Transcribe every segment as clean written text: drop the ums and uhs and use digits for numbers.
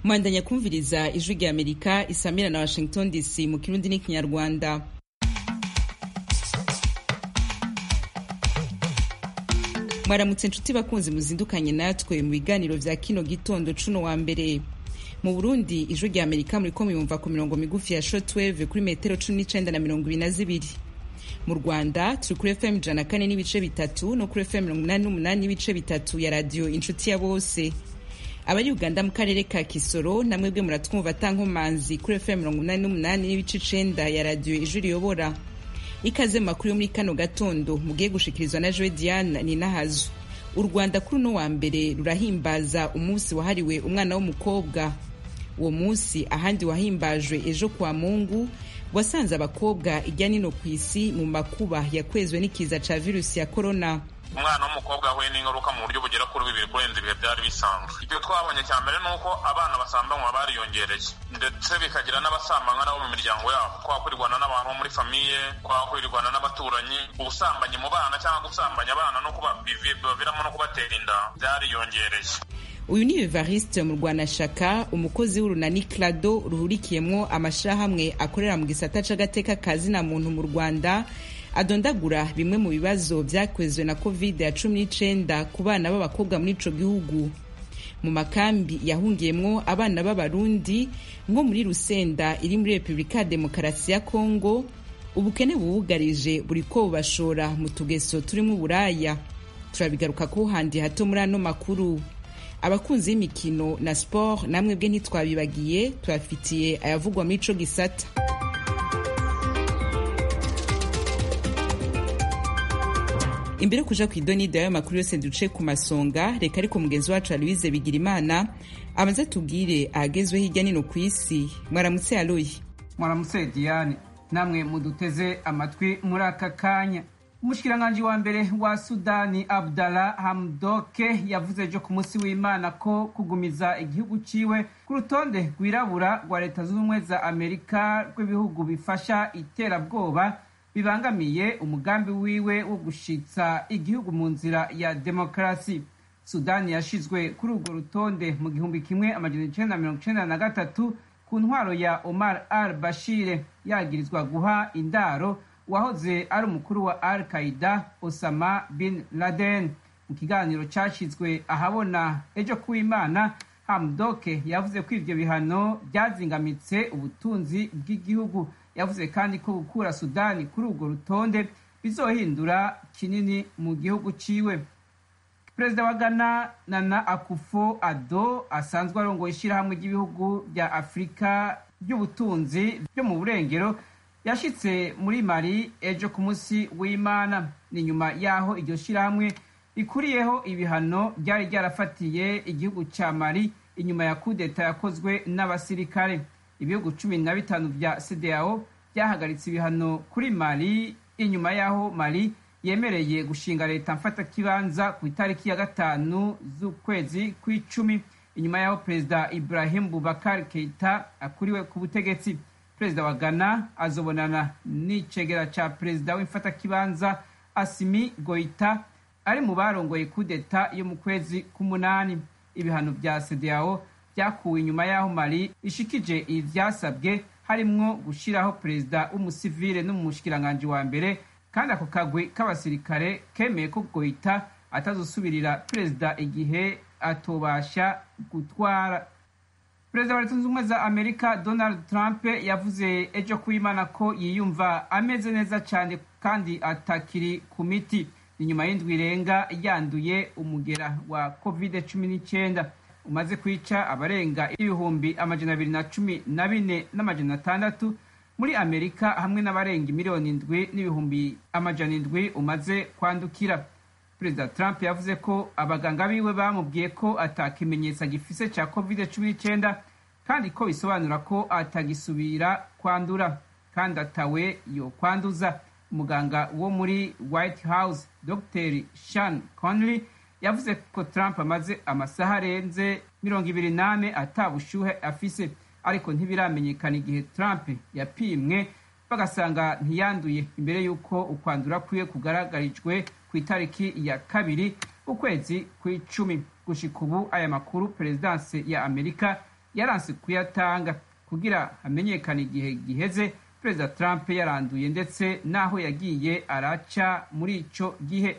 Mwandanya kumviriza ijwi rya Amerika isamira na Washington DC mu Kirundi n'ikinyarwanda. Mwaramutse nshuti bakunzi muzindukanye natwe mu biganiro vya kino gitondo cuno wa mbere. Mu Burundi ijwi rya Amerika muriko muyumva ku mirongo migufi ya shortwave kuri metero 19 na 22. Mu Rwanda turi kuri FM 104 n'ibice bitatu no kuri FM 88 n'ibice bitatu ya radio Inshuti ya Bose. Abari Uganda mu karere ka Kisoro namwe bwe muratwumva tankomanzi kuri FM 88 n'ibice 9 ya radio Ijwi Riyobora. Ikaze makuru yo muri kano gatondo mugiye gushikirizwa na Joe Diane Ninahazu. U Rwanda kuri no wa mbere rurahimbaza umunsi wahariwe umwana w'umukobwa. Uwo munsi ahandi wahimbajwe ejo kwa Mungu wasanze abakobwa ijya nino kwisi mu makuba yakwezwe n'ikiza ca virusi ya corona. Umwana w'umukobwa ahuye n'ingaruka mu buryo bugera kuri 2 kurenza ibihe byari bisanzwe. Ibyo twabonye cya mbere nuko abana basambanywa bariyongereye ndetse bikagira n'abasambanywa nabo mu miryango yabo, kwa kurirwana n'abantu muri famiye, kwa kurirwana n'abaturanyi. Ubusambanyi mu bana cyangwa gusambanya abana no kuba biviramo no kubatera inda byariyongereye. Uyu ni Evariste mu Rwanashaka, umukozi w'urunani Clado ruhurikiyemwo amashirahamwe akorera mu gisata c'agateka kazi na muntu mu Rwanda, adondagura bimwe mu bibazo vyakwezwe na COVID-19 ku bana b'abakobwa muri ico gihugu. Mu makambi yahungiyemwo abana b'abarundi nko muri Rusenda iri muri Republika ya Demokarasi ya Kongo, ubukene bubugarije buriko bubashora mu tugeso turimo uburaya. Turabigaruka ko handi hato muri ano makuru. Abakunzi y'imikino na sport namwe bwe ntitwabibagiye, turafitiye ayavugwa muri ico gisata. Imbere kuja kw'idonida y'ayo makuru yose duce ku masonga, reka ariko mugenzi wacu Aloise Bigirimana amaze tubwire ahagezwe hirya nino kw'isi. Mwaramutse Aloyi. Mwaramutse Diane, namwe muduteze amatwi muri aka kanya. Umushikiranganji wa mbere wa Sudani Abdallah Hamdoke yavuze ejo ku munsi w'Imana ko kugumiza igihugu ciwe ku rutonde rwirabura rwa Leta Zunze Ubumwe za Amerika rw'ibihugu bifasha iterabwoba bibangamiye umugambi wiwe wo gushitsa igihugu mu nzira ya demokarasi. Sudani yashizwe kuri urwo rutonde mu 1993 ku ntwaro ya Omar al-Bashir, yagirizwa guha indaro wahoze ari umukuru wa Al-Qaeda Osama bin Laden. Mu kiganiro cashizwe ahabona ejo kuw'Imana, Hamdoke yavuze ko ivyo bihano byazingamitse ubutunzi bw'igihugu. Yavuze kandi ko gukura Sudani kuri urwo rutonde bizohindura kinini mu gihugu ciwe. Perezida wa Ghana Nana Akufo-Addo asanzwe arongoye ishirahamwe ry'ibihugu bya Afrika by'ubutunzi byo mu burengero yashitse muri Mali ejo ku munsi w'Imana. Ni nyuma yaho iryo shirahamwe rikuriyeho ibihano byari byarafatiye igihugu ca Mali inyuma ya kudeta yakozwe n'abasirikare. Ibihugu 15 vya CEDEAO byahagaritse ibihano kuri Mali inyuma yaho Mali yemereye gushinga leta mfata kibanza ku itariki ya 5 z'ukwezi kw'icumi, inyuma yaho Perezida Ibrahim Boubacar Keita akuriwe ku butegetsi. Perezida wa Ghana azobonana n'icegera ca perezida w'imfata kibanza Assimi Goita ari mu barongoye kudeta yo mu kwezi k'umunani. Ibihano vya CEDEAO byakuwe inyuma yaho Mali ishikije ivyasabwe, harimwo gushiraho perezida w'umusivile n'umushikiranganje wa mbere, kandi ako kagwi k'abasirikare kemeye ko Goita atazosubirira perezida igihe atobasha gutwara. Perezida wa Leta Zunze Ubumwe za Amerika Donald Trump yavuze ejo kuw'Imana ko yiyumva ameze neza cyane kandi atakiri ku miti. Ni nyuma y'indwi irenga yanduye umugera wa COVID-19 umaze kwica abarenga 214,600 muri Amerika, hamwe n'abarenga 7,700,000 umaze kwandukira. Perezida Trump yavuze ko abaganga biwe bamubwiye ko atakimenyetso gifise ca COVID-19 kandi ko bisobanura ko atagisubira kwandura kandi atawe yo kwanduza. Umuganga wo muri White House Dr. Sean Conley yavuze ko Trump amaze amasaha arenze 24 atabushuhe afise, ariko ntibiramenyekana igihe Trump yapimwe bagasanga ntiyanduye imbere yuko ukwandura kwiwe kugaragarijwe ku itariki ya 2 ukwezi kw'icumi. Gushika ubu aya makuru Perezidanse ya Amerika yaranse kuyatanga kugira hamenyekane igihe giheze perezida Trump yaranduye ndetse n'aho yagiye araca muri ico gihe.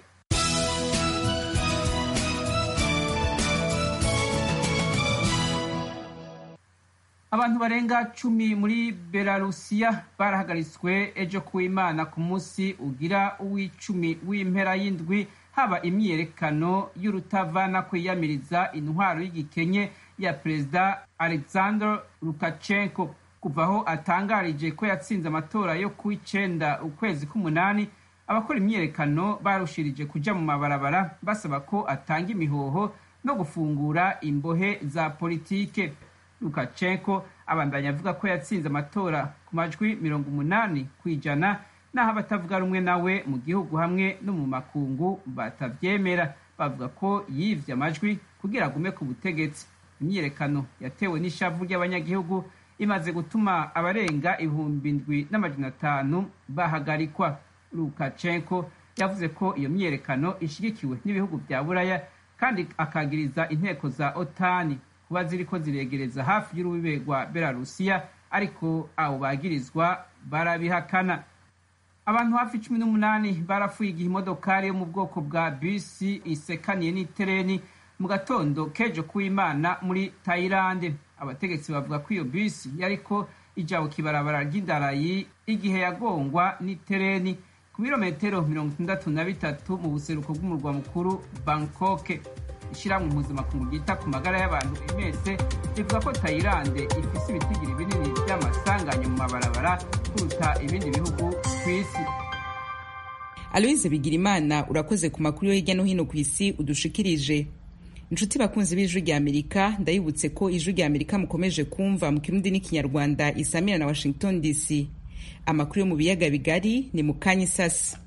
Abantu barenga 10 muri Belarusiya barahagaritswe ejo kuw'Imana ku munsi ugira uw'icumi w'impera y'indwi haba imyiyerekano y'urutavana kwiyamiriza intwaro y'igikenye ya perezida Alexander Lukashenko kuva aho atangarije ko yatsinze amatora yo ku 9 ukwezi k'umunani. Abakora imyiyerekano barushirije kuja mu mabarabara basaba ko atanga imihoho no gufungura imbohe za politike. Lukashenko abandanya avuga ko yatsinze amatora ku majwi 80% naho abatavuga rumwe nawe mu gihugu hamwe no mu makungu batavyemera, bavuga ko yivye amajwi kugira agume ku butegetsi. Imyiyerekano yatewe n'ishavu ry'abanyagihugu imaze gutuma abarenga 7,500 bahagarikwa. Lukashenko yavuze ko iyo myiyerekano ishigikiwe n'ibihugu vya Buraya kandi akagiriza inteko za OTAN kuba ziriko ziregereza hafi y'urubibe rwa Belarusiya, ariko abo bagirizwa barabihakana. Abantu hafi 18 barapfuye igihe imodokari yo mu bwoko bwa bisi isekaniye n'itereni mu gatondo kejo kuw'Imana muri Thailand. Abategetsi bavuga ko iyo bisi yariko ija ku kibarabara ry'Indarayi igihe yagongwa n'itereni ku birometero 63 mu buseruko bw'umurwa mukuru Bangkok. Ishyirahamwe mpuzamakungu ryita ku magara y'abantu imese rivuga ko Thailand ifise ibitigiri binini by'amasanganya mu mabarabara kuruta ibindi bihugu ku isi. Aloise Bigirimana, urakoze ku makuru yo hirya no hino ku isi udushikirije. Inshuti bakunzi b'Ijwi rya Amerika, ndayibutse ko Ijwi rya Amerika mukomeje kumva mu Kirundi n'Ikinyarwanda isamira na Washington DC. Amakuru yo mu biyaga bigari ni mu kanya isasi.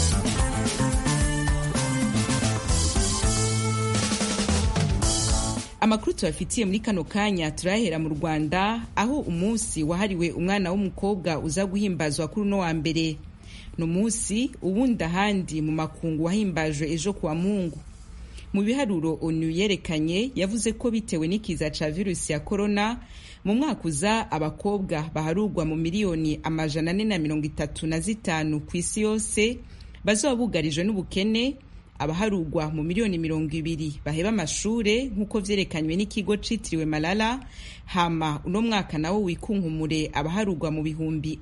Amakuru tubafitiye muri kano kanya turahera mu Rwanda, aho umunsi wahariwe umwana w'umukobwa uza guhimbazwa kuri uno wa mbere. No munsi ubundi ahandi mu makungu wahimbajwe ejo kuwa Mungu. Mu biharuro ONU yerekanye yavuze ko bitewe n'ikiza ca virusi ya corona mu mwaka uza abakobwa baharurwa mu miliyoni 435 ku isi yose bazoba bugarijwe n'ubukene, abaharurwa mu miliyoni 200 baheba amashure nk'uko vyerekanywe n'ikigo citiriwe Malala. Hama uno mwaka nawo wikunkumure abaharurwa mu bihumbi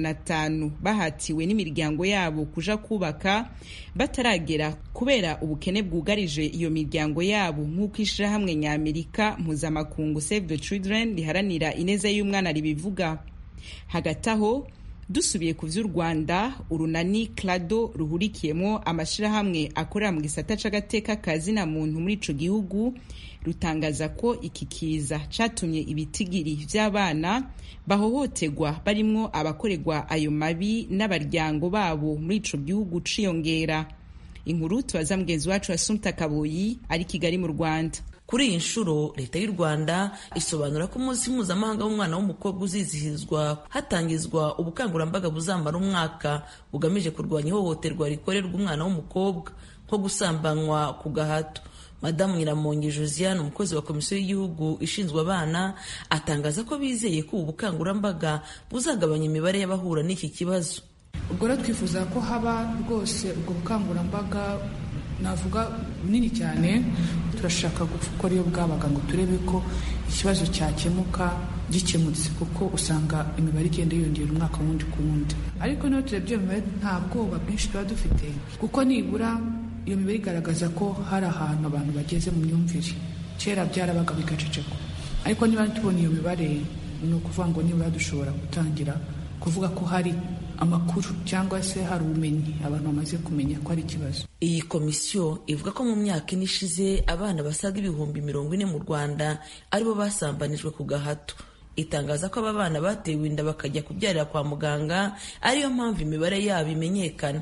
500 bahatiwe n'imiryango yabo kuja kubaka bataragera kubera ubukene bwugarije iyo miryango yabo, nk'uko ishirahamwe ny'Amerika mpuzamakungu Save the Children riharanira ineza y'umwana ribivuga. Hagati aho dusubiye ku vy'u Rwanda, urunani Clado ruhurikiyemo amashirahamwe akorera mu gisata c'agateka kazina muntu muri ico gihugu rutangaza ko iki kiza catumye ibitigiri vy'abana bahohoterwa barimwo abakorerwa ayo mabi n'abaryango babo muri ico gihugu ciyongera. Inkuru tubaza mugenzi wacu Assumpta Kaboyi ari Kigali mu Rwanda. Kuri iyi nshuro leta y'u Rwanda isobanura ko umunsi mpuzamahanga w'umwana w'umukobwa uzizihizwa hatangizwa ubukangurambaga buzamara umwaka bugamije kurwanya ihohoterwa rikorerwa umwana w'umukobwa nko gusambanywa ku gahato. Madamu Nyiramongi Josiane, umukozi wa Komisiyo y'Igihugu ishinzwe abana, atangaza ko bizeye ko ubu bukangurambaga buzagabanya imibare y'abahura n'iki kibazo. Ubwo rero twifuza ko haba rwose ubwo bukangurambaga navuga bunini cyane. Turashaka gukora iyo bwabaga ngo turebe ko ikibazo cyakemuka gikemutse, kuko usanga imibare igenda yiyongera umwaka wundi ku wundi. Ariko niyo turebye iyo mibare nta bwoba bwinshi tuba dufite, kuko nibura iyo mibare igaragaza ko hari ahantu abantu bageze mu myumvire. Kera byarabaga bigacecekwa, ariko niba tubona iyo mibare ni ukuvuga ngo nibura dushobora gutangira kuvuga ko hari amakuru cyangwa se hari ubumenyi abantu bamaze kumenya ko ari ikibazo. Iyi komisiyo ivuga ko mu myaka ine ishize abana basaga 40,000 mu Rwanda aribo basambanijwe ku gahato. Itangaza ko aba bana batewe inda bakajya kubyarira kwa muganga, ariyo mpamvu imibare yabo imenyekana.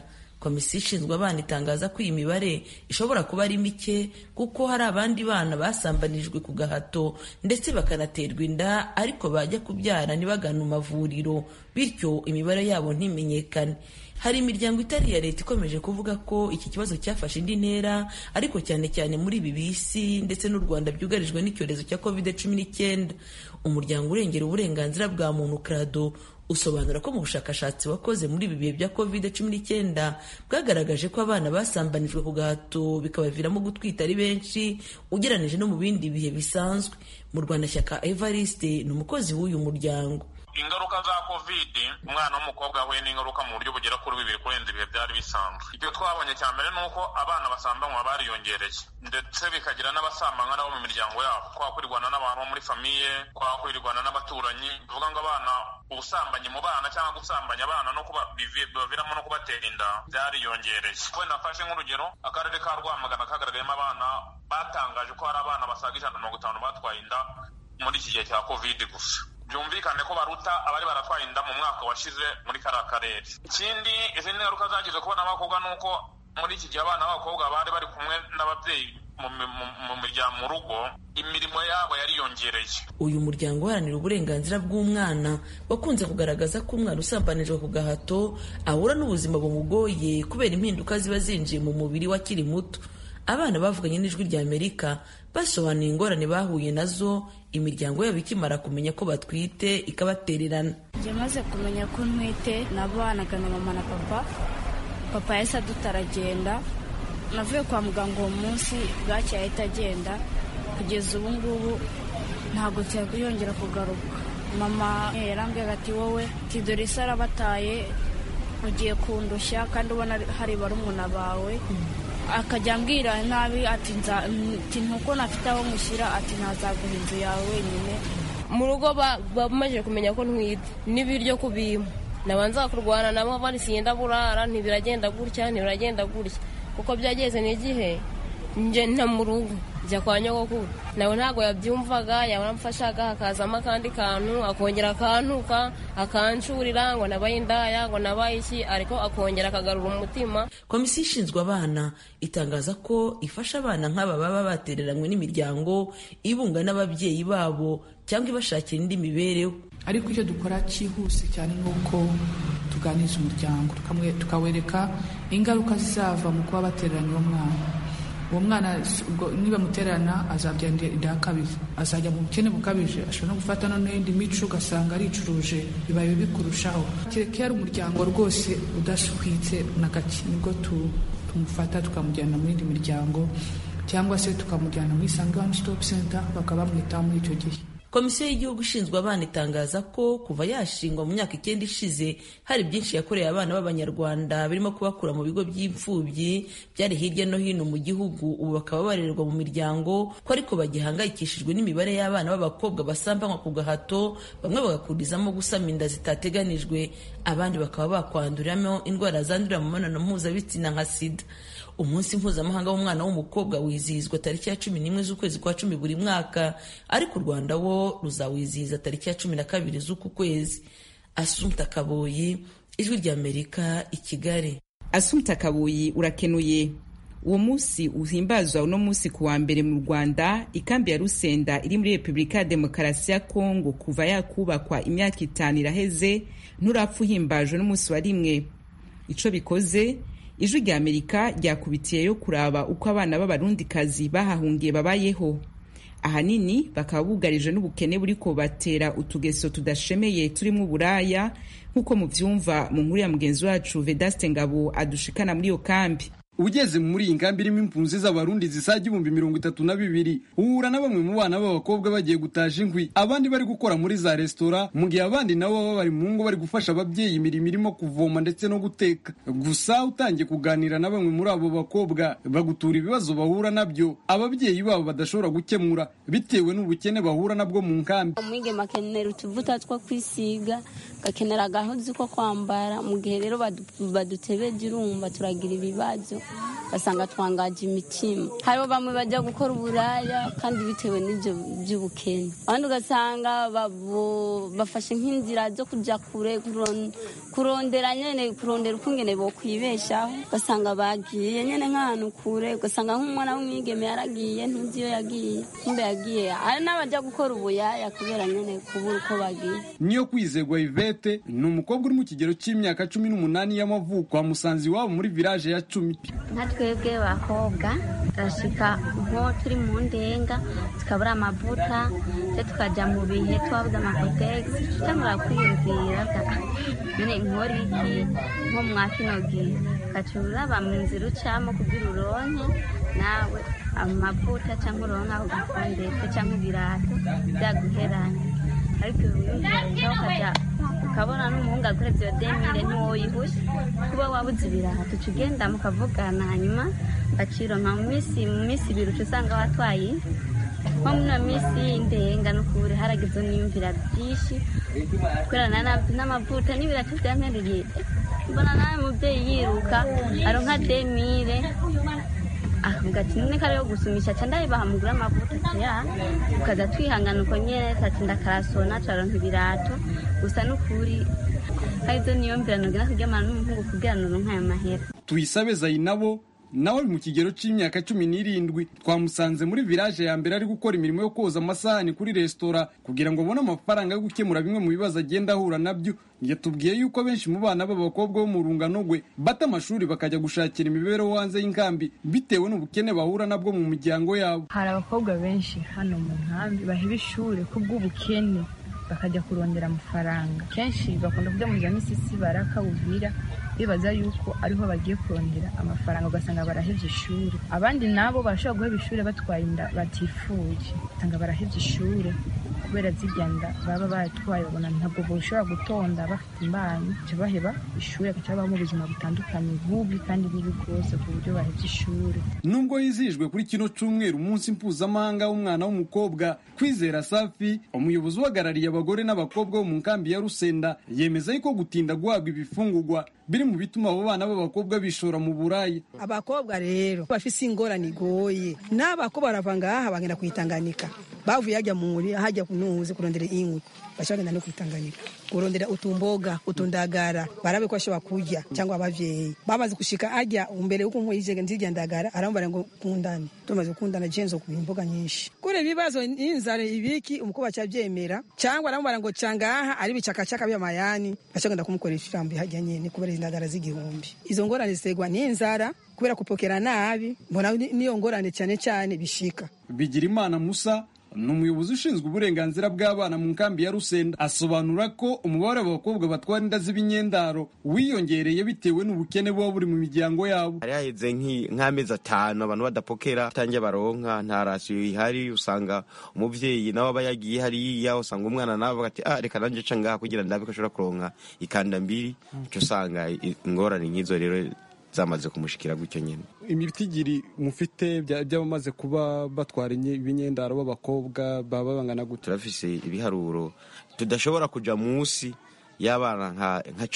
komisiyo ishinzwe abana itangaza ko iyi mibare ishobora kuba ari mike kuko hari abandi bana basambanijwe ku gahato ndetse bakanaterwa inda ariko bajya kubyara ntibagane mu mavuriro bityo imibare yabo ntimenyekane. Hari imiryango itari iya leta ikomeje kuvuga ko iki kibazo cyafashe indi ntera ariko cyane cyane muri ibi bisi ndetse n'u Rwanda byugarijwe n'icyorezo cya COVID-19. Umuryango urengera uburenganzira bwa muntu CRADO usobanura ko mu bushakashatsi wakoze muri ibi bihe bya COVID-19 bwagaragaje ko abana basambanijwe ku gahato bikabaviramo gutwita ari benshi ugereranije no mu bindi bihe bisanzwe. Mu Rwanda, Shyaka Evariste ni umukozi w'uyu muryango. Ingaruka za COVID umwana w'umukobwa yahuye n'ingaruka mu buryo bugera kuri 2 kurenza ibihe byari bisanzwe. Ibyo twabonye cya mbere ni uko abana basambanywa bariyongereye ndetse bikagira n'abasambanywa nabo mu miryango yabo, kwa kwirwana n'abantu bo muri famiye, kwa kwirwana n'abaturanyi. Bivuga ngo abana ubusambanyi mu bana cyangwa gusambanya abana no kuba biviramo no kubatera inda byariyongereye. Wenda nafashe nk'urugero, akarere ka Rwamagana kagaragayemo abana batangaje ko hari abana basaga 150 batwaye inda muri iki gihe cya COVID gusa. Byumvikane ko baruta abari baratwaye inda mu mwaka washize muri kariya karere. Ikindi, izindi ngaruka zagize kubona abakobwa nuko muri iki gihe abana b'abakobwa bari bari kumwe n'ababyeyi mu miryango mu rugo, imirimo yabo yariyongereye. Uyu muryango uharanira uburenganzira bw'umwana wakunze kugaragaza ko umwana usambanijwe ku gahato ahura n'ubuzima bumugoye kubera impinduka ziba zinjiye mu mubiri wakiri muto. Abana bavuganye n'Ijwi rya Amerika basobanuye ingorane bahuye nazo imiryango yabo ikimara kumenya ko batwite ikabatererana. Njye maze kumenya ko ntwite nabanaga na mama na papa yahise adutaragenda. Navuye kwa muganga uwo munsi bwacya ahita agenda, kugeza ubu ngubu ntabwo cyakuyongera kugaruka. Mama yarambwira ati wowe tidore sarabataye ugiye kundushya kandi ubona hari barumuna bawe, akajya ambwira nabi ati ntuko nafite aho mushyira, ati ntazaguha inzu yawe wenyine. Mu rugo bamaze kumenya ko ntwite n'ibiryo kubima nabanza kurwana nabo barisiye ndaburara ntibiragenda gutya kuko byageze n'igihe nje nta mu rugo njya kwa nyogokuru, nawe ntabwo yabyumvaga, yaramfashaga hakazamo akandi kantu akongera akantuka akancurira ngo nabaye indaya ngo nabaye iki, ariko akongera akagarura umutima. Komisiyo ishinzwe abana itangaza ko ifasha abana nk'aba baba batereranywe n'imiryango ibunga n'ababyeyi babo cyangwa ibashakira indi mibereho. Ariko icyo dukora cyihuse cyane nuko tuganiriza umuryango tukawereka ingaruka zizava mu kuba batereranywe umwana. Uwo mwana niba muterana azabyandira inda kabiri, azajya mu bukene bukabije, ashobora no gufata n'indi mico ugasanga aricuruje, bibaye bikurushaho. Kereka ari umuryango rwose udashwitse na gake nibwo tumufata tukamujyana mu yindi miryango cyangwa se tukamujyana muri Isange One Stop Center bakaba bamwitaho muri icyo gihe. Komisiyo y'igihugu ishinzwe abana itangaza ko kuva yashingwa mu myaka 9 ishize hari byinshi yakoreye abana b'Abanyarwanda birimo kubakura mu bigo by'imfubyi byari hirya no hino mu gihugu, ubu bakaba barererwa mu miryango ko ariko bagihangayikishijwe n'imibare y'abana b'abakobwa basambanywa ku gahato, bamwe bagakurizamo gusama inda zitateganijwe, abandi bakaba bakwanduriramo indwara zandurira mu mibonano mpuzabitsina nka sida. Umunsi mpuzamahanga w'umwana w'umukobwa wizihizwa tariki ya 11 z'ukwezi kwa 10 buri mwaka, ariko u Rwanda wo ruzawizihiza tariki ya 12 z'uku kwezi. Assumpta Kaboyi, Ijwi rya Amerika, i Kigali. Assumpta Kaboyi, urakenuye. Uwo munsi uhimbazwa uno munsi kuwa mbere mu Rwanda, ikambi ya Rusenda iri muri Republika ya Demokarasi ya Kongo kuva yakubakwa imyaka 5 iraheze, nturapfa uhimbajwe n'umunsi wa rimwe. Ico bikoze, Ijwi rya Amerika ryakubitiyeyo kuraba uko abana b'abarundikazi bahahungiye babayeho. Ahanini bakaba bugarije n'ubukene buriko batera utugeso tudashemeye turimo uburaya, nk'uko muvyumva mu nkuru ya mugenzi wacu Vedaste Ngabo adushikana muri iyo kambi. Ugeze muri iyi nkambi irimo impunzi z'abarundi zisaga 32,000 uhura na bamwe mu bana b'abakobwa bagiye gutaja inkwi, abandi bari gukora muri za restaurant, mu gihe abandi nabo baba bari mu ngo bari gufasha ababyeyi imirimo irimo kuvoma ndetse no guteka. Gusa utangiye kuganira na bamwe muri abo bakobwa bagutura ibibazo bahura nabyo ababyeyi babo badashobora gukemura bitewe n'ubukene bahura nabwo mu nkambi. Umwigeme akenera utuvuta two kwisiga, gakenera agahozi ko kwambara, mu gihe rero badutebeje urumva turagira ibibazo. basanga twangaje imitima. Hariho bamwe bajya gukora uburaya kandi bitewe n'ibyo by'ubukene, abandi ugasanga bafashe nk'inzira zo kujya kure kurondera ukungene bo kwibeshaho, ugasanga bagiye nyene nk'ahantu kure, ugasanga nk'umwana w'umwigeme yaragiye ntuzi iyo yagiye, kumbe yagiye. Hari n'abajya gukora ubuyaya kubera nyene kubura uko bagiye. Niyo kwizerwa Yvette ni umukobwa uri mu kigero cy'imyaka 18 y'amavuko, amusanze iwabo muri village ya Cumi. Nka twebwe bakobwa turashika nko turi mu ndenga tukabura amavuta tukajya mu bihe twabuze amakotegisi, tutangura kwiyumvira nyine nkora iki nko mwakino gihe ukacura bamwinzira ucamo kugira uronke nawe amavuta cyangwa uronka ugafondeka cyangwa ibirato byaguheranye. Ariko ukajya ukabona n'umuhungu akoreza iyo demire ntiwoyihushe kuba wabuze ibirato, tugenda mukavugana hanyuma bacironka mu minsi ibiri usanga watwaye nko muri iyo minsi y'indenga n'ukuri haragize n'iyumvira byinshi kubera n'amavuta n'ibirato byankereye. Mbona nawe mubyeyi yiruka aronka demire akavuga ati none kare yo gusumisha cyane ndayibahamugura amavuta ya ukaza twihangana uko nyene tatinda karasona caronka ibirato gusa n'ukuri haizo niyo mbirano gina kuryamana n'umuhungu kugira noronka aya mahera. Tuyisabe Zainabo nawe mu kigero cy'imyaka 17 twamusanze muri village ya mbere ari gukora imirimo yo koza amasahani kuri restaurant kugira ngo abone amafaranga yo gukemura bimwe mu bibazo agenda ahura nabyo. Yatubwiye yuko benshi mu bana b'abakobwa bo mu rungano rwe bata amashuri bakajya gushakira imibereho hanze y'inkambi bitewe n'ubukene bahura nabwo mu miryango yabo. Hari abakobwa benshi hano mu nkambi baheba ishuri kubw'ubukene bakajya kurondera amafaranga. Kenshi bakunda kujya mu misisi barakabubwira bibaza yuko ariho bagiye kurondera amafaranga, ugasanga barahevye ishuri. Abandi nabo bashobora guheba ishuri batwaye inda batifuje, usanga barahevye ishuri kubera ziryanda baba batwaye, babona ntabwo boshobora gutonda bafite imbanyi, cyo baheba ishuri akacaba mu buzima butandukanye bubi kandi bibi rwose ku buryo bahevye ishuri. Nubwo yizihijwe kuri kino cyumweru umunsi mpuzamahanga w'umwana w'umukobwa, Kwizera Safi umuyobozi uhagarariye abagore n'abakobwa bo mu nkambi ya Rusenda yemeza yuko gutinda guhabwa ibifungurwa biri mu bituma abo bana b'abakobwa bishora mu burayi. Abakobwa rero bafise ingorane igoye, n'abakobwa baravanga aha bagenda kwitanganika, bavuye hajya muri hajya kunuze kurondera inkwi, bashagenda no kwitanganika kurondera utumboga utundagara barabe ko ashobora kurya cyangwa abavyeyi bamaze gushika ajya umbere uko nkuyije nzijya ndagara arambara ngo kundane, tumaze kundana jenzo ku imboga nyinshi kure bibazo inzare ibiki umukobwa cyavyemera cyangwa arambara ngo cangaha ari bicakacaka by'amayani, bashagenda kumukoresha irambi hajya nyene kubera indagara z'igihumbi. Izo ngorane zisegwa n'inzara kubera kupokera nabi, mbona niyo ngorane cyane cyane bishika. Bigirimana Musa ni umuyobozi ushinzwe uburenganzira bw'abana mu nkambi ya Rusenda, asobanura ko umubare w'abakobwa batwara inda z'ibinyendaro wiyongereye bitewe n'ubukene buba buri mu miryango yabo. Hari haheze nk'amezi 5 abantu badapokera tangiye baronka, nta rasiyo ihari, usanga umuvyeyi nawe aba yagiye hariya, usanga umwana nawe bagati reka nanje ca ngaha kugira ndabe ko ashobora kuronka ikanda mbiri, cyo usanga ingorane nk'izo rero zamaze kumushikira gutyo nyene. Imitigiri mufite byabamaze kuba batwara ibinyendaro b'abakobwa baba bangana gute? Turafise ibiharuro tudashobora kuja munsi y'abana nka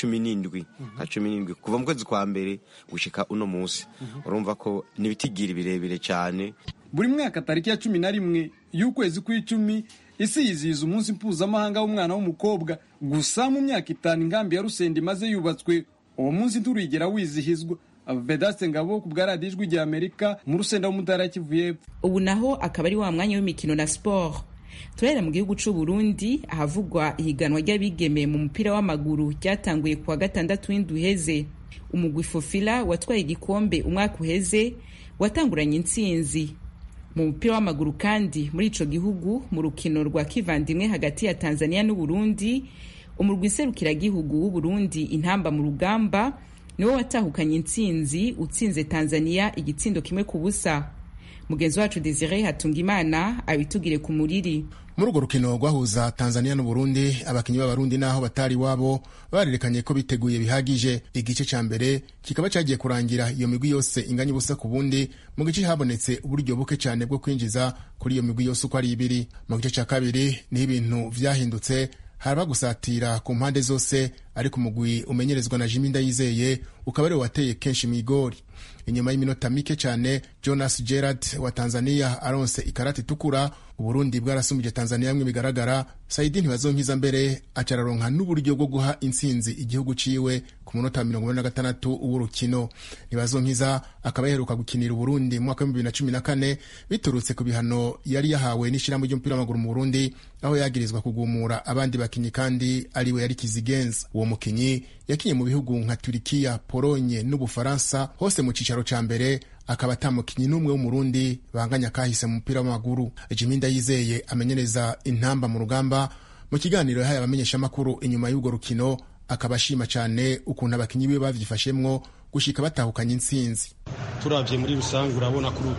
17 kuva mu kwezi kwa mbere gushika uno munsi. Urumva ko nibitigiri birebire cyane. Buri mwaka tariki ya 11 y'ukwezi kw'icumi isi yizihiza umunsi mpuzamahanga w'umwana w'umukobwa. Gusa mu myaka 5 inkambi ya Rusenda imaze yubatswe, uwo munsi nturigera wizihizwa. Vedaste Ngabo ku bwaradiyo Ijwi rya Amerika mu Rusenda w'Umutara Kivu y'Epfo. Ubu naho akaba ari wa mwanya w'imikino na sport. Turera mu gihugu c'u Burundi ahavugwa ihiganwa ry'abigeme mu mupira w'amaguru ryatanguye kuwa 6 w'indwi heze. Umugwi Fofila watwaye igikombe umwaka uheze watanguranye intsinzi. Mu mupira w'amaguru kandi muri ico gihugu mu rukino rwa kivandimwe hagati ya Tanzania n'u Burundi, umurwi serukiragihugu w'u Burundi Intamba mu rugamba niwo watahukanye intsinzi utsinze Tanzania igitsindo 1-0. Mugenzi wacu Desire Hatungimana abitugire ku muriri. Muri urwo rukino rwahuza Tanzania n'u Burundi, abakinyi b'abarundi naho batari wabo barerekanye ko biteguye bihagije. Igice ca mbere kikaba cagiye kurangira iyo migwi yose inganya ubusa ku bundi, mu gice habonetse uburyo buke cyane bwo kwinjiza kuri iyo migwi yose uko ari ibiri. Mu gice ca kabiri ni ibintu vyahindutse, haraba gusatira ku mpande zose, ariko umugwi umenyerezwa na Jimmy Ndayizeye ukaba ari wateye kenshi mw'igori. Inyuma y'iminota mike cyane Jonas Gerard wa Tanzania aronse ikarati tukura, Uburundi bwarasumbije Tanzania mwe bigaragara. Saidi Ntibazonkiza mbere acararonka n'uburyo bwo guha intsinzi igihugu ciwe ku munota 46 w'urukino. Ntibazonkiza akaba yaheruka gukinira Uburundi mu mwaka wa 2014 biturutse ku bihano yari yahawe n'ishirahamwe ry'umupira w'amaguru mu Burundi, aho yagirizwa kugumura abandi bakinyi kandi ariwe yari kizigenza. Uwo mukinyi yakinye mu bihugu nka Turikiya, Polonye n'Ubufaransa, hose mu cicaro ca mbere, akaba atamukinyi n'umwe w'umurundi banganya kahise mu mupira w'amaguru. Jimmy Ndayizeye amenyereza intamba mu rugamba mu kiganiro yahaye abamenyesha makuru inyuma y'ubwo rukino, akaba ashima cyane ukuntu abakinyi biwe bavyifashemwo gushika batahukanye intsinzi. Turavye muri rusange urabona ko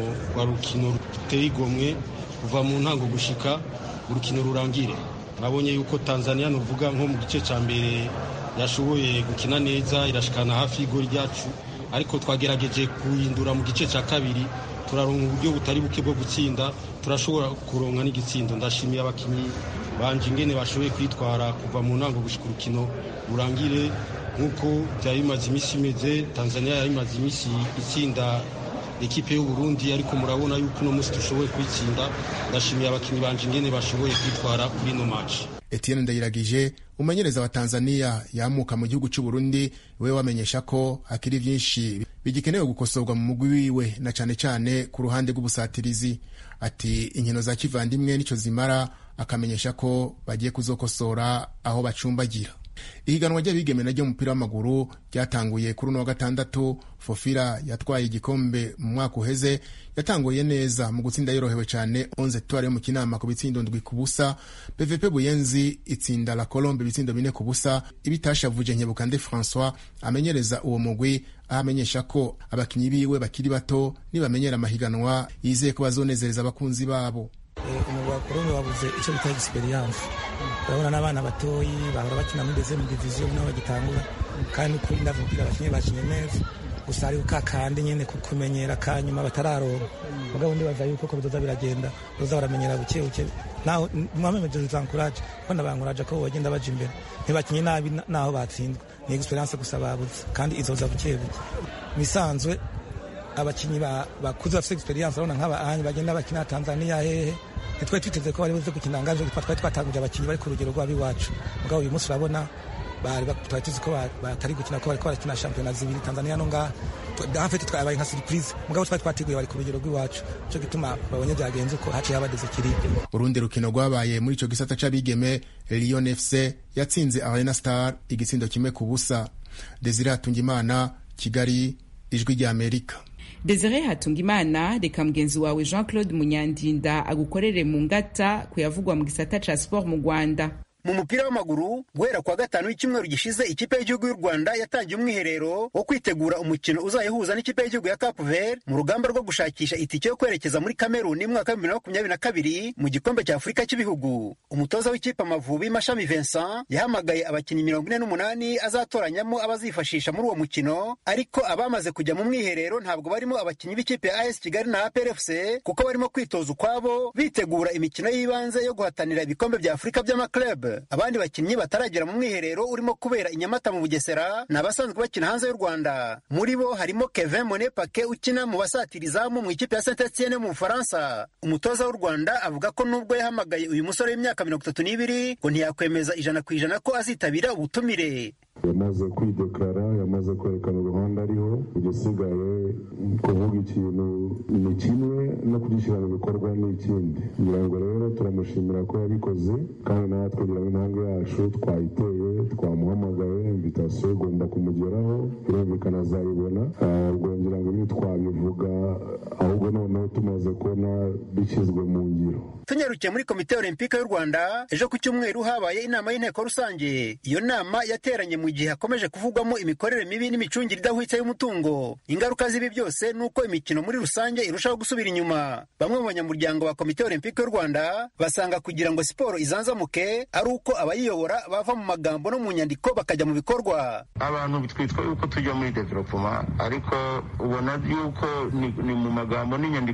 urukino ruteye igomwe kuva mu ntango gushika urukino rurangire. Nabonye yuko Tanzania nuvuga nko mu gice ca mbere yashoboye gukina neza, irashikana hafi y'igori ryacu, ariko twagerageje kuhindura mu gice ca kabiri, turaronka uburyo butari buke bwo gutsinda, turashobora kuronka n'igitsindo. Ndashimiye abakinyi banje ingene bashoboye kwitwara kuva mu ntango gushika urukino rurangire. Nk'uko byari bimaze imisi imeze, Tanzania yari imaze imisi itsinda ekipe y'u Burundi, ariko murabona yuko uno musi dushoboye kwitsinda. Ndashimiye abakinyi banje ingene bashoboye kwitwara kuri no match. Etienne Ndayiragije umenyereza wa Tanzania yamuka mu gihugu cy'u Burundi, we wamenyesha ko hakiri vyinshi bigikenewe gukosorwa mu mugwi wiwe, na cane cane ku ruhande rw'ubusatirizi. Ati inkino za kivandimwe nico zimara, akamenyesha ko bagiye kuzokosora aho bacumbagira. Ihiganwa ry'abigeme naryo umupira w'amaguru ryatanguye kuri wa gatandatu. Fofira yatwaye igikombe mu mwaka uheze, yatanguye neza mu gutsinda yorohewe cyane 11 etoile yo mu Kinama ku bitsindo 2-0. PVP Buyenzi itsinda la Colombe ibitsindo 4-0. Ibitashavuje Nkebukande François amenyereza uwo mugwi, amenyesha ko abakinyi biwe bakiri bato nibamenyera amahiganwa yizeye ko bazonezereza abakunzi babo. Umugwa Colombe wabuze icyo bita experience. Urabona n'abana batoyi bahora bakina muri deuxième division nabo bagitangura, kandi kuri ndavugira abakinyi bakinye neza, gusa ari ukakande nyene kukumenyera kanyuma batararonka. Mugabo ndi baza yuko bizoza biragenda, bazoza baramenyera buke buke. Naho mwamemeje zancourage ko ndabanguraje ko bagenda baje imbere, ntibakinye nabi naho batsindwa, ni experience gusa babuze, kandi izoza buke buke. Misanzwe abakinyi bakuze bafite experience, urabona nk'abahanyi bagenda bakina Tanzania hehe, nitwe twiteze ko bari buze gukina nganje, twari twatanguje abakinyi bari ku rugero rw'abi wacu. Mugabo uyu munsi urabona bari twari ko batari gukina, ko bari bakina championnat zibiri Tanzania no nga dafite twabaye nka surprise. Mugabo twari twateguye bari ku rugero rw'iwacu, cyo gituma babonye byagenze ko haciye abadeze kiribyo. Urundi rukino rwabaye muri ico gisata c'abigeme, Lyon FC yatsinze Arena Star igitsindo 1-0. Desire Hatungimana, Kigali, Ijwi rya Amerika. Desire Hatungimana, reka mugenzi wawe Jean-Claude Munyandinda agukorere mu ngata kuyavugwa mu gisata ca sport mu Rwanda. Mu mupira w'amaguru, guhera kwa gatanu w'icyumweru gishize, ikipe y'igihugu y'u Rwanda yatangiye umwiherero wo kwitegura umukino uzayihuza n'ikipe y'igihugu ya Cape Verde mu rugamba rwo gushakisha itike yo kwerekeza muri Cameroon mu mwaka wa 2022 mu gikombe cya Afurika cy'ibihugu. Umutoza w'ikipe Amavubi Mashami Vincent yahamagaye abakinnyi 48 azatoranyamo abazifashisha muri uwo mukino, ariko abamaze kujya mu mwiherero ntabwo barimo abakinnyi b'ikipe ya AS Kigali na APR FC, kuko barimo kwitoza ukwabo bitegura imikino y'ibanze yo guhatanira ibikombe bya Afurika by'amaklub. Abandi bakinnyi bataragera mu mwiherero urimo kubera i Nyamata mu Bugesera n'abasanzwe bakina hanze y'u Rwanda. Muri bo harimo Kevin Monepake ukina mu basatirizamu mu ikipe ya Saint-Etienne mu Bufaransa. Umutoza w'u Rwanda avuga ko nubwo yahamagaye uyu musore w'imyaka 32 ngo ntiyakwemeza 100% ko azitabira ubutumire. Yamaze kwideklara, yamaze kwerekana uruhande ariho, igisigaye kuvuga ikintu ni kimwe no kugishyira mu bikorwa n'ikindi. Ngira ngo rero turamushimira ko yabikoze, kandi natwe kugira ngo intambwe yacu twayiteye, twamuhamagaye, invitation igomba kumugeraho, birumvikana azayibona. Rwongera ngo niyo twabivuga, ahubwo noneho tumaze kubona bishyizwe mu ngiro. Tunyarukiye muri Komite Olympique y'u Rwanda, ejo ku cyumweru habaye inama y'inteko rusange. Iyo nama yateranye mu gihe hakomeje kuvugwamo imikorere mibi n'imicungire idahwitse y'umutungo. Ingaruka z'ibi byose nuko imikino muri rusange irushaho gusubira inyuma. Bamwe mu banyamuryango ba Komite Olympique y'u Rwanda basanga kugira ngo siporo izanzamuke ari uko abayiyobora bava mu magambo no mu nyandiko bakajya mu bikorwa. Abantu bitwitwa yuko tujya muri development, ariko ubona yuko ni mu magambo n'inyandiko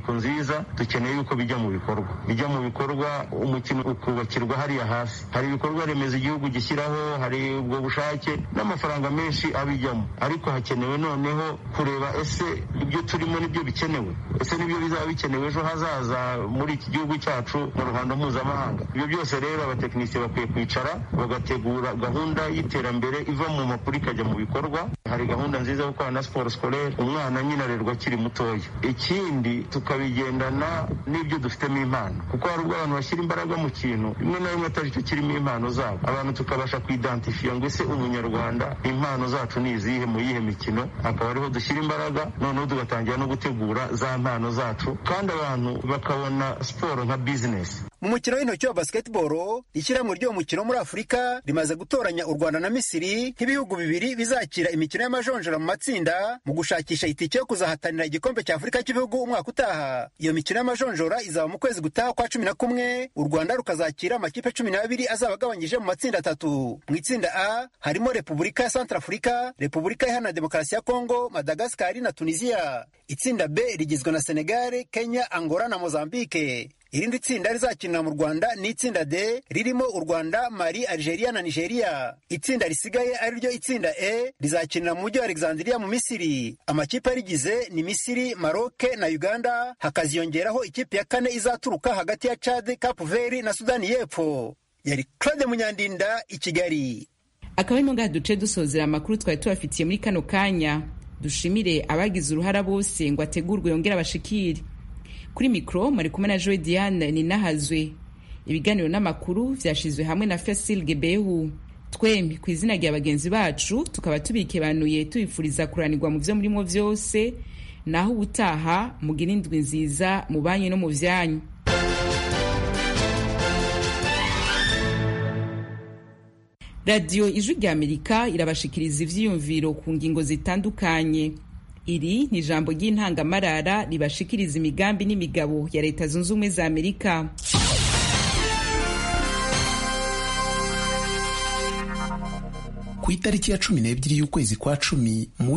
inyandiko nziza, dukeneye yuko bijya mu bikorwa, umukino ukubakirwa hariya hasi. Hari ibikorwa remezo igihugu gishyiraho, hari ubwo bushake n'amafaranga menshi abijyamo, ariko hakenewe noneho kureba ese ibyo turimo nibyo bikenewe, ese nibyo bizaba bikenewe ejo hazaza muri iki gihugu cyacu mu ruhando mpuzamahanga. Ibyo byose rero abatekinisiye bakwiye kwicara bagategura gahunda y'iterambere iva mu makuru ikajya mu bikorwa. Hari gahunda nziza yo gukora na siporo scolaire, umwana nyine arerwa akiri mutoya. Ikindi tukabigendana n'ibyo dufitemo impano, kuko hari ubwo abantu bashyira imbaraga mu kintu rimwe na rimwe atari cyo kirimo impano zabo, abantu tukabasha kuidentifia ngo ese umunyarwanda impano zacu ni izihe, mu yihe mikino, akaba ariho dushyira imbaraga, noneho tugatangira no gutegura za mpano zacu, kandi abantu bakabona siporo nka business. Mu mukino w'intoki wa basketball, ishyirahamwe ry'uwo mukino muri Afurika rimaze gutoranya u Rwanda na Misiri nk'ibihugu bibiri bizakira imikino y'amajonjora mu matsinda mu gushakisha itike yo kuzahatanira igikombe cya Afurika cy'ibihugu umwaka utaha. Iyo mikino y'amajonjora izaba mu kwezi gutaha kwa 11, u Rwanda rukazakira amakipe 12 azaba agabanyije mu matsinda 3. Mu itsinda A harimo Repubulika ya Centrafrica, Repubulika Iharanira Demokarasi ya Kongo, Madagascar na Tunisia. Itsinda B rigizwe na Senegal, Kenya, Angola na Mozambique. Irindi tsinda rizakinira mu Rwanda ni itsinda D ririmo u Rwanda, Mali, Algeria na Nigeria. Itsinda risigaye ari ryo itsinda E rizakinira mu mujyi wa Alexandria mu Misiri. Amakipe arigize ni Misiri, Maroc na Uganda, hakaziyongeraho ikipe ya kane izaturuka hagati ya Chad, Cape Verde na Sudani y'Epfo. Yari Claude Munyandinda i Kigali. Akaba arimo ngaha duce dusozera amakuru twari tubafitiye muri kano kanya. Dushimire abagize uruhara bose ngo ategurwe yongera abashikire. Kuri mikro muri kumwe na Joy Diane Ninahazwe. Ibiganiro n'amakuru vyashizwe hamwe na Fasil Gebehu. Twembi ku izina rya bagenzi bacu tukaba tubikebanuye tubifuriza kuranirwa mu vyo murimo vyose, naho ubutaha mugira indwi nziza mu banyu no mu vyanyu. Radio Ijwi rya Amerika irabashikiriza ivyiyumviro ku ngingo zitandukanye. Iri ni ijambo ry'intangamarara ribashikiriza imigambi n'imigabo ya Leta Zunze Ubumwe za Amerika. Ku itariki ya 12 y'ukwezi kwa 10 mu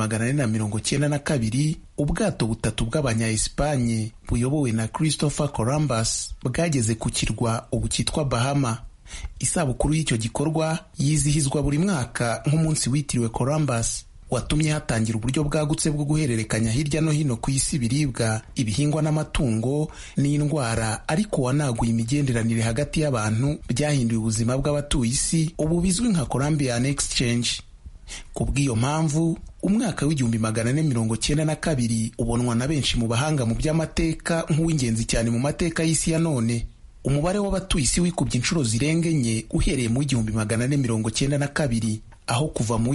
1492, ubwato butatu bw'abanya-Espanye buyobowe na Christopher Columbus bwageze ku kirwa ubu cyitwa Bahama. Isabukuru y'icyo gikorwa yizihizwa buri mwaka nk'umunsi witiriwe Columbus, watumye hatangira uburyo bwagutse bwo guhererekanya hirya no hino ku isi ibiribwa, ibihingwa n'amatungo n'indwara, ariko wanaguye imigenderanire hagati y'abantu, byahinduye ubuzima bw'abatuye isi, ubu bizwi nka Columbian Exchange. Ku bw'iyo mpamvu umwaka w'1492 ubonwa na benshi mu bahanga mu by'amateka nk'uw'ingenzi cyane mu mateka y'isi ya none. Umubare w'abatuye isi wikubye inshuro zirenga enye uhereye mu 1492, aho kuva mu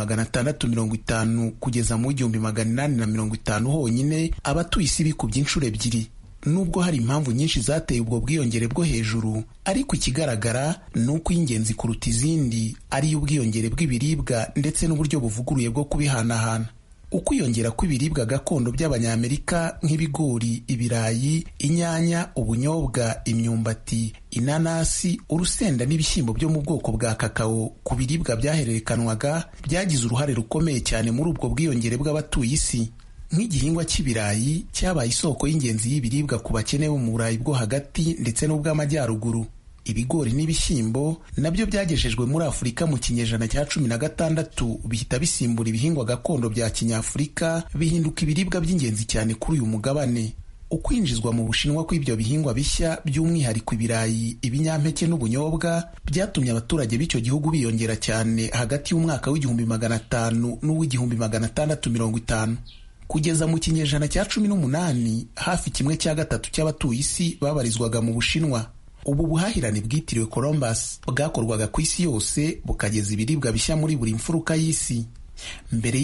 1650 kugeza mu 1850 honyine abatuye isi bikubye inshuro ebyiri. Nubwo hari impamvu nyinshi zateye ubwo bwiyongere bwo hejuru, ariko ikigaragara ni uko ingenzi kuruta izindi ari ubwiyongere bw'ibiribwa ndetse n'uburyo buvuguruye bwo kubihanahana. Ukwiyongera kw'ibiribwa gakondo by'abanyamerika nk'ibigori, ibirayi, inyanya, ubunyobwa, imyumbati, inanasi, urusenda n'ibishyimbo byo mu bwoko bwa kakao ku biribwa byahererekanwaga byagize uruhare rukomeye cyane muri ubwo bwiyongere bw'abatuye isi. Nk'igihingwa cy'ibirayi cyabaye isoko y'ingenzi y'ibiribwa ku bakene bo mu Burayi bwo hagati ndetse n'ubw'amajyaruguru. Ibigori n'ibishyimbo nabyo byagejejwe muri Afurika mu kinyejana cya 16 bihita bisimbura ibihingwa gakondo bya Kinyafurika, bihinduka ibiribwa by'ingenzi cyane kuri uyu mugabane. Ukwinjizwa mu Bushinwa kw'ibyo bihingwa bishya, by'umwihariko ibirayi, ibinyampeke n'ubunyobwa, byatumye abaturage b'icyo gihugu biyongera cyane hagati y'umwaka w'1500 n'uw'1650. Kugeza mu kinyejana cya 18 hafi 1/3 cy'abatuye isi babarizwaga mu Bushinwa. Ubu buhahirane bwitiriwe Columbus bwakorwaga ku isi yose, bukageza ibiribwa bishya muri buri mfuruka y'isi. Mbere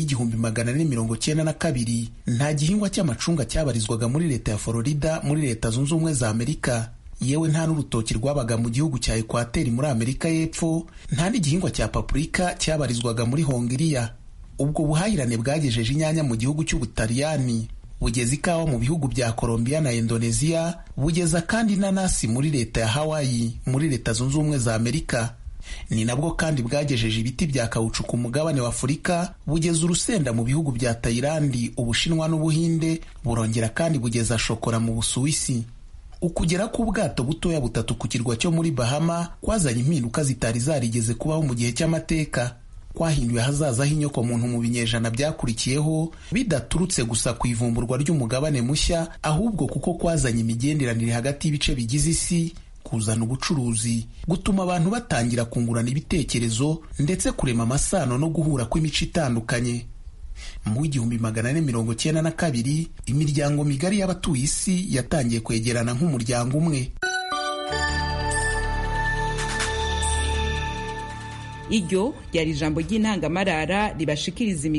y'1492 nta gihingwa cy'amacunga cyabarizwaga muri leta ya Florida muri Leta Zunze Ubumwe za Amerika. Yewe nta n'urutoki rwabaga mu gihugu cya Ekwateri muri Amerika y'Epfo, nta n'igihingwa cya paprika cyabarizwaga muri Hongiriya. Ubwo buhahirane bwagejeje inyanya mu gihugu cy'Ubutaliyani, bugeza ikawa mu bihugu bya Colombia na Indonesia, bugeza kandi inanasi muri leta ya Hawaii muri Leta Zunze Ubumwe za Amerika. ni nabwo kandi bwagejeje ibiti bya kawucu ku mugabane wa Afurika, bugeza urusenda mu bihugu bya Tayilandi, Ubushinwa n'Ubuhinde, burongera kandi bugeza shokora mu Busuwisi. Ukugera k'ubwato butoya butatu ku kirwa cyo muri Bahama kwazanye impinduka zitari zarigeze kubaho mu gihe cy'amateka. Kwahinduye ahazaza h'inyoko muntu mu binyejana byakurikiyeho, bidaturutse gusa ku ivumburwa ry'umugabane mushya, ahubwo kuko kwazanye imigenderanire hagati y'ibice bigize isi, kuzana ubucuruzi, gutuma abantu batangira kungurana ibitekerezo ndetse kurema amasano no guhura kw'imico itandukanye. Mu 1492 imiryango migari y'abatuye isi yatangiye kwegerana nk'umuryango umwe. Iryo ryari ijambo ry'intangamarara ribashikiriza